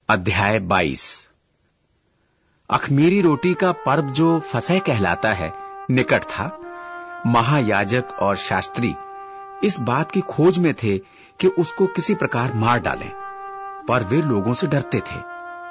अध्याय 22। अख़मीरी रोटी का पर्व जो फसह कहलाता है निकट था। महायाजक और शास्त्री इस बात की खोज में थे कि उसको किसी प्रकार मार डालें, पर वे लोगों से डरते थे।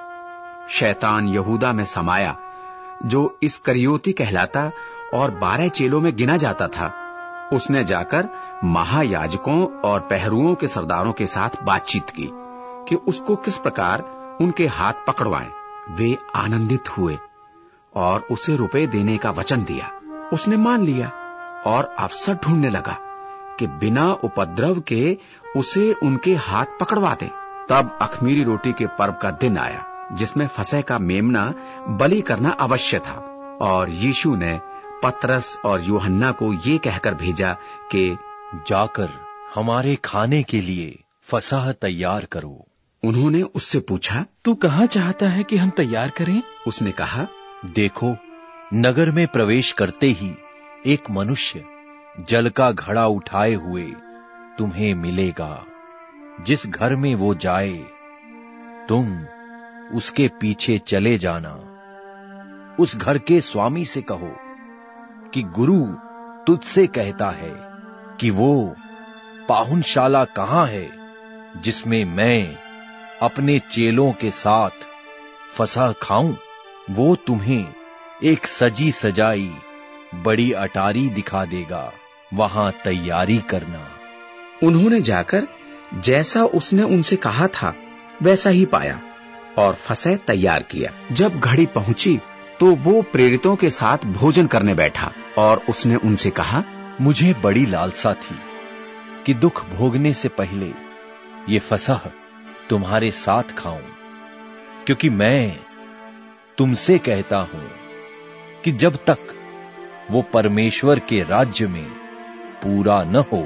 शैतान यहूदा में समाया, जो इस्करियोती कहलाता और 12 चेलों में गिना जाता था। उसने जाकर महायाजकों और पहरुओं के सरदारों के साथ बातचीत की कि उसको किस प्रकार उनके हाथ पकड़वाएं। वे आनंदित हुए और उसे रुपए देने का वचन दिया। उसने मान लिया और अवसर ढूंढने लगा कि बिना उपद्रव के उसे उनके हाथ पकड़वा दे। तब अख़मीरी रोटी के पर्व का दिन आया, जिसमें फसह का मेमना बलि करना अवश्य था। और यीशु ने पतरस और यूहन्ना को ये कहकर भेजा कि जाकर हमारे खाने के लिए फसह तैयार करो। उन्होंने उससे पूछा, तू कहाँ चाहता है कि हम तैयार करें? उसने कहा, देखो, नगर में प्रवेश करते ही एक मनुष्य जल का घड़ा उठाए हुए तुम्हें मिलेगा। जिस घर में वो जाए तुम उसके पीछे चले जाना। उस घर के स्वामी से कहो कि गुरु तुझसे कहता है कि वो पाहुनशाला कहाँ है जिसमें मैं अपने चेलों के साथ फसह खाऊं। वो तुम्हें एक सजी सजाई बड़ी अटारी दिखा देगा, वहां तैयारी करना। उन्होंने जाकर जैसा उसने उनसे कहा था वैसा ही पाया और फसह तैयार किया। जब घड़ी पहुंची तो वो प्रेरितों के साथ भोजन करने बैठा और उसने उनसे कहा, मुझे बड़ी लालसा थी कि दुख भोगने से पहले ये फसह तुम्हारे साथ खाऊं, क्योंकि मैं तुमसे कहता हूं कि जब तक वो परमेश्वर के राज्य में पूरा न हो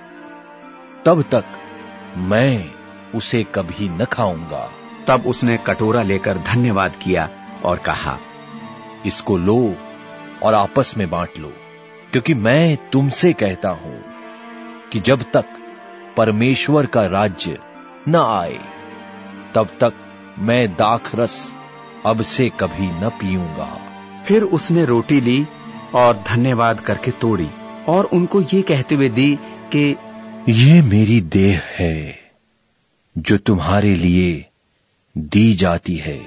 तब तक मैं उसे कभी न खाऊंगा। तब उसने कटोरा लेकर धन्यवाद किया और कहा, इसको लो और आपस में बांट लो, क्योंकि मैं तुमसे कहता हूं कि जब तक परमेश्वर का राज्य न आए तब तक मैं दाखरस अब से कभी न पीऊंगा। फिर उसने रोटी ली और धन्यवाद करके तोड़ी और उनको ये कहते हुए दी कि ये मेरी देह है जो तुम्हारे लिए दी जाती है।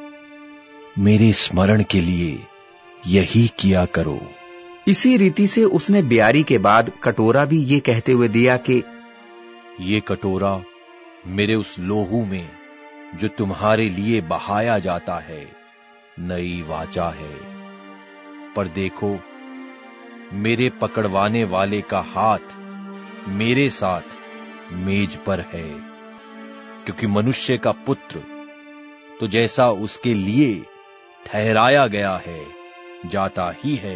मेरे स्मरण के लिए यही किया करो। इसी रीति से उसने ब्यारी के बाद कटोरा भी ये कहते हुए दिया कि ये कटोरा मेरे उस लोहू में जो तुम्हारे लिए बहाया जाता है नई वाचा है। पर देखो, मेरे पकड़वाने वाले का हाथ मेरे साथ मेज पर है, क्योंकि मनुष्य का पुत्र तो जैसा उसके लिए ठहराया गया है जाता ही है,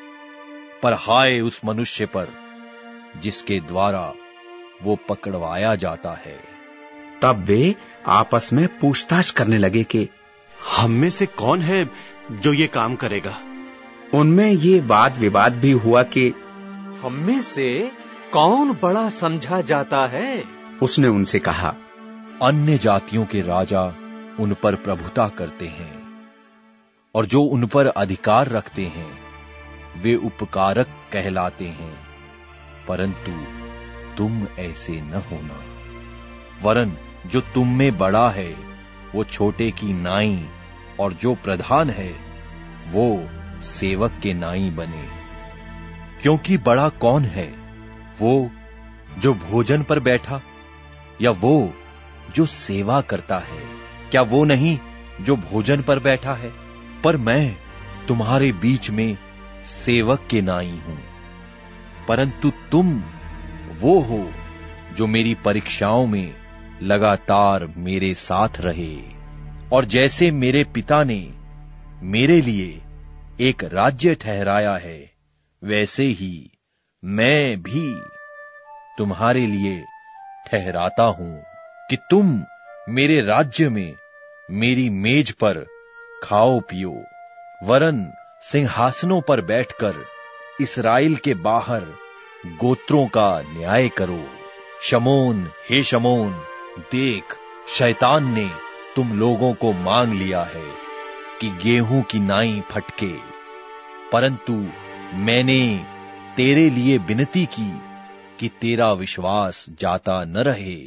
पर हाय उस मनुष्य पर जिसके द्वारा वो पकड़वाया जाता है। तब वे आपस में पूछताछ करने लगे कि हम में से कौन है जो ये काम करेगा? उनमें ये वाद विवाद भी हुआ कि हम में से कौन बड़ा समझा जाता है? उसने उनसे कहा, अन्य जातियों के राजा उन पर प्रभुता करते हैं और जो उन पर अधिकार रखते हैं वे उपकारक कहलाते हैं, परंतु तुम ऐसे न होना। वरन जो तुम में बड़ा है वो छोटे की नाई और जो प्रधान है वो सेवक के नाई बने। क्योंकि बड़ा कौन है, वो जो भोजन पर बैठा या वो जो सेवा करता है? क्या वो नहीं जो भोजन पर बैठा है? पर मैं तुम्हारे बीच में सेवक के नाई हूं। परंतु तुम वो हो जो मेरी परीक्षाओं में लगातार मेरे साथ रहे। और जैसे मेरे पिता ने मेरे लिए एक राज्य ठहराया है, वैसे ही मैं भी तुम्हारे लिए ठहराता हूं कि तुम मेरे राज्य में मेरी मेज पर खाओ पियो। वरन सिंहासनों पर बैठकर इस्राएल के बाहर गोत्रों का न्याय करो। शमोन, हे शमोन, देख, शैतान ने तुम लोगों को मांग लिया है कि गेहूं की नाई फटके, परंतु मैंने तेरे लिए विनती की कि तेरा विश्वास जाता न रहे,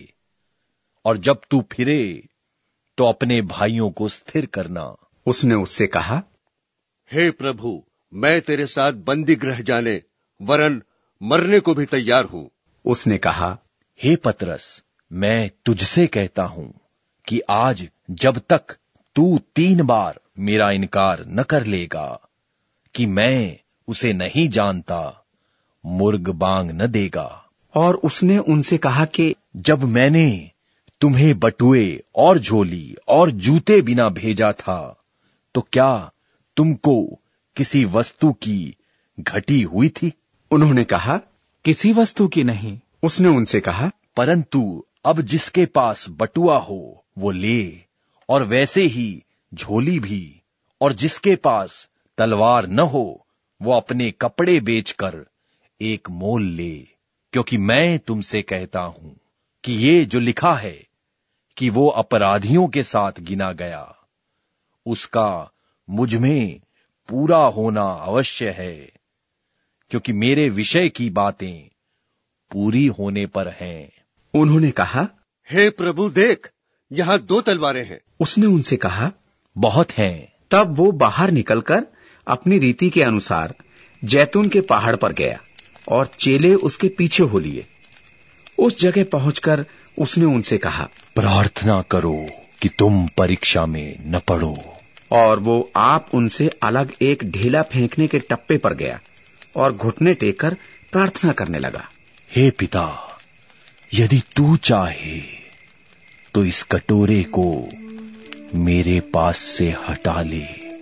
और जब तू फिरे तो अपने भाइयों को स्थिर करना। उसने उससे कहा, हे प्रभु, मैं तेरे साथ बंदी गृह जाने वरन मरने को भी तैयार हूं। उसने कहा, हे पतरस, मैं तुझसे कहता हूं कि आज जब तक तू 3 बार मेरा इनकार न कर लेगा कि मैं उसे नहीं जानता, मुर्ग बांग न देगा। और उसने उनसे कहा कि जब मैंने तुम्हें बटुए और झोली और जूते बिना भेजा था, तो क्या तुमको किसी वस्तु की घटी हुई थी? उन्होंने कहा, किसी वस्तु की नहीं। उसने उनसे कहा, परंतु अब जिसके पास बटुआ हो वो ले, और वैसे ही झोली भी, और जिसके पास तलवार न हो वो अपने कपड़े बेचकर एक मोल ले, क्योंकि मैं तुमसे कहता हूं कि ये जो लिखा है कि वो अपराधियों के साथ गिना गया, उसका मुझ में पूरा होना अवश्य है, क्योंकि मेरे विषय की बातें पूरी होने पर हैं। उन्होंने कहा, हे प्रभु, देख, यहां 2 तलवारें हैं। उसने उनसे कहा, बहुत हैं। तब वो बाहर निकलकर अपनी रीति के अनुसार जैतून के पहाड़ पर गया और चेले उसके पीछे हो लिए। उस जगह पहुंचकर उसने उनसे कहा, प्रार्थना करो कि तुम परीक्षा में न पड़ो। और वो आप उनसे अलग एक ढेला फेंकने के टप्पे पर गया और घुटने टेककर प्रार्थना करने लगा, हे पिता, यदि तू चाहे तो इस कटोरे को मेरे पास से हटा ले,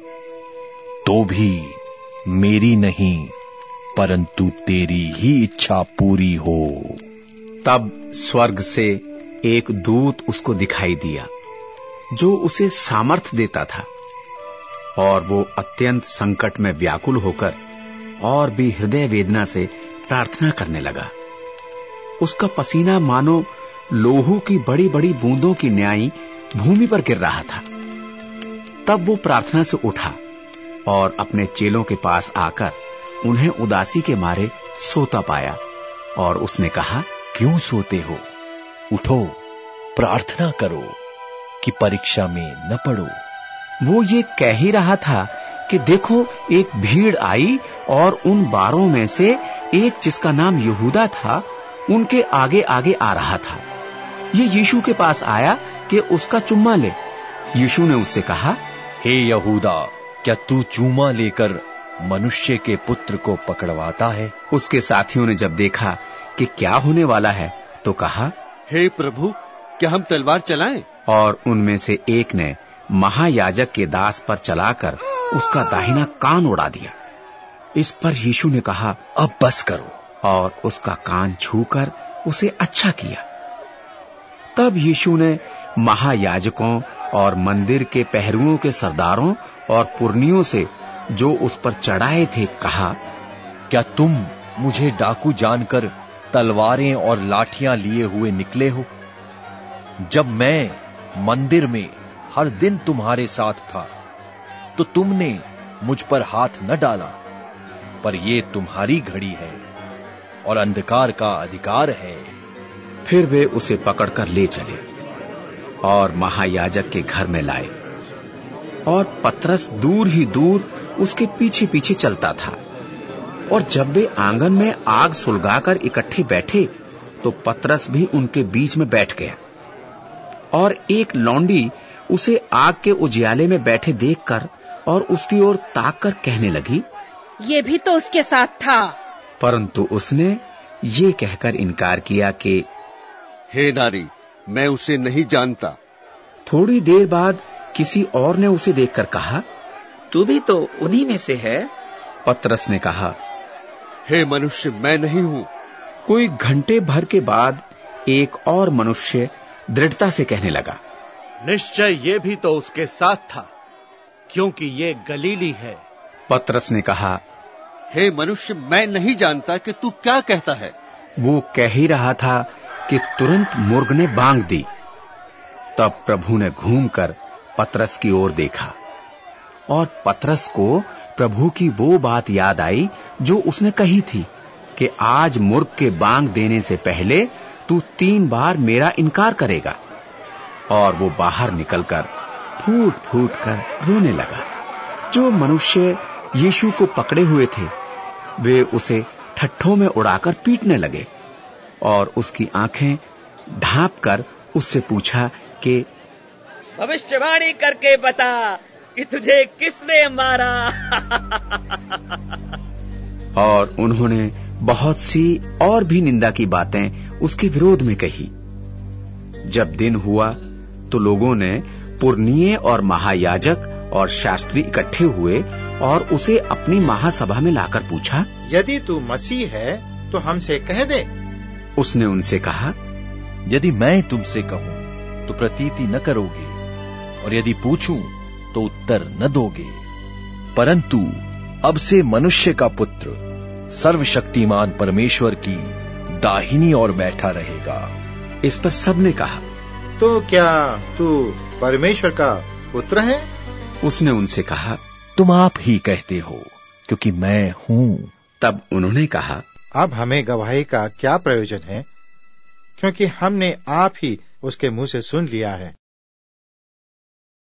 तो भी मेरी नहीं परंतु तेरी ही इच्छा पूरी हो। तब स्वर्ग से एक दूत उसको दिखाई दिया जो उसे सामर्थ्य देता था, और वो अत्यंत संकट में व्याकुल होकर और भी हृदय वेदना से प्रार्थना करने लगा। उसका पसीना मानो लोहू की बड़ी बड़ी बूंदों की न्याई भूमि पर गिर रहा था। तब वो प्रार्थना से उठा और अपने चेलों के पास आकर उन्हें उदासी के मारे सोता पाया, और उसने कहा, क्यों सोते हो? उठो, प्रार्थना करो कि परीक्षा में न पड़ो। वो ये कह ही रहा था कि देखो, एक भीड़ आई और उन 12 में से एक, जिसका नाम यहूदा था, उनके आगे आगे आ रहा था। ये यीशु के पास आया कि उसका चुम्मा ले। यीशु ने उससे कहा, हे यहूदा, क्या तू चूमा लेकर मनुष्य के पुत्र को पकड़वाता है? उसके साथियों ने जब देखा कि क्या होने वाला है तो कहा, हे प्रभु, क्या हम तलवार चलाएं? और उनमें से एक ने महायाजक के दास पर चलाकर उसका दाहिना कान उड़ा दिया। इस पर यीशु ने कहा, अब बस करो, और उसका कान छूकर उसे अच्छा किया। तब यीशु ने महायाजकों और मंदिर के पहरुओं के सरदारों और पुरनियों से जो उस पर चढ़ाए थे कहा, क्या तुम मुझे डाकू जानकर तलवारें और लाठियां लिए हुए निकले हो? जब मैं मंदिर में हर दिन तुम्हारे साथ था तो तुमने मुझ पर हाथ न डाला, पर ये तुम्हारी घड़ी है और अंधकार का अधिकार है। फिर वे उसे पकड़कर ले चले और महायाजक के घर में लाए, और पतरस दूर ही दूर उसके पीछे पीछे चलता था। और जब वे आंगन में आग सुलगाकर इकट्ठे बैठे तो पतरस भी उनके बीच में बैठ गया, और एक लौंडी उसे आग के उजियाले में बैठे देखकर और उसकी ओर ताककर कहने लगी, ये भी तो उसके साथ था। परंतु उसने ये कहकर इनकार किया कि हे नारी, मैं उसे नहीं जानता। थोड़ी देर बाद किसी और ने उसे देखकर कहा, तू भी तो उन्हीं में से है। पतरस ने कहा, हे मनुष्य, मैं नहीं हूं। कोई घंटे भर के बाद एक और मनुष्य दृढ़ता से कहने लगा, निश्चय ये भी तो उसके साथ था, क्योंकि ये गलीली है। पतरस ने कहा, हे मनुष्य, मैं नहीं जानता कि तू क्या कहता है। वो कह ही रहा था कि तुरंत मुर्ग ने बांग दी। तब प्रभु ने घूमकर पतरस की ओर देखा और पतरस को प्रभु की वो बात याद आई जो उसने कही थी कि आज मुर्ग के बांग देने से पहले तू 3 बार मेरा इनकार करेगा। और वो बाहर निकलकर फूट फूट कर रोने लगा। जो मनुष्य यीशु को पकड़े हुए थे वे उसे ठट्ठों में उड़ाकर पीटने लगे और उसकी आंखें ढांप कर उससे पूछा कि भविष्यवाणी करके बता कि तुझे किसने मारा। और उन्होंने बहुत सी और भी निंदा की बातें उसके विरोध में कही। जब दिन हुआ तो लोगों ने पुरनिये और महायाजक और शास्त्री इकट्ठे हुए और उसे अपनी महासभा में लाकर पूछा, यदि तू मसीह है तो हमसे कह दे। उसने उनसे कहा, यदि मैं तुमसे कहूं तो प्रतीति न करोगे, और यदि पूछूं तो उत्तर न दोगे। परंतु अब से मनुष्य का पुत्र सर्वशक्तिमान परमेश्वर की दाहिनी ओर बैठा रहेगा। इस पर सबने कहा, तो क्या तू परमेश्वर का पुत्र है? उसने उनसे कहा, तुम आप ही कहते हो, क्योंकि मैं हूं। तब उन्होंने कहा, अब हमें गवाही का क्या प्रयोजन है, क्योंकि हमने आप ही उसके मुंह से सुन लिया है।